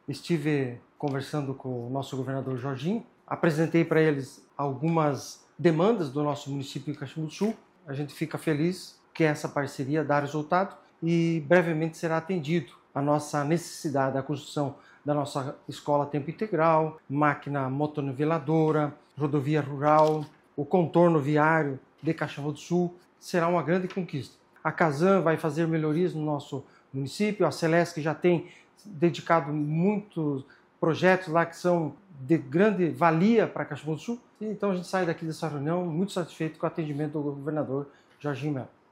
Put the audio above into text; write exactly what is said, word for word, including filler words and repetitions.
estive conversando com o nosso governador Jorginho, apresentei para eles algumas demandas do nosso município de Caxambu do Sul. A gente fica feliz que essa parceria dá resultado e brevemente será atendido a nossa necessidade da construção da nossa escola a tempo integral, máquina motorniveladora, rodovia rural, o contorno viário de Caxambu do Sul. Será uma grande conquista. A Casan vai fazer melhorias no nosso município, a Celesc já tem dedicado muitos projetos lá que são de grande valia para Caxambu do Sul. Então a gente sai daqui dessa reunião muito satisfeito com o atendimento do governador Jorginho Melo.